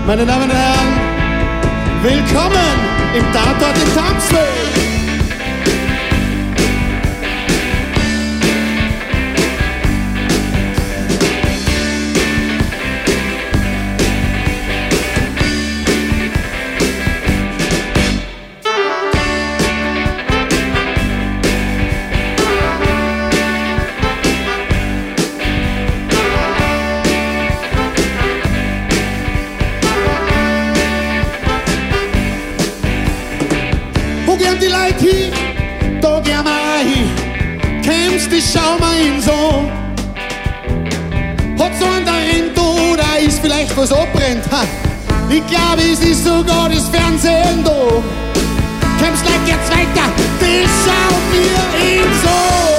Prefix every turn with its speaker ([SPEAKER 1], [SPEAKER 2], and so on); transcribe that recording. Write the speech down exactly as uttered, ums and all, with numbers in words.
[SPEAKER 1] Meine Damen und Herren, willkommen im Tatort in Tamswil. Wo gehen die Leute hin? Da gehen wir auch hin. Kennst du, schau mal hin so. Hat so einen darin, oder ist vielleicht was abbrennt? Ha? Ich glaube, es ist sogar das Fernsehen da. Kennst du, Leute, jetzt weiter. Das schauen wir hin so.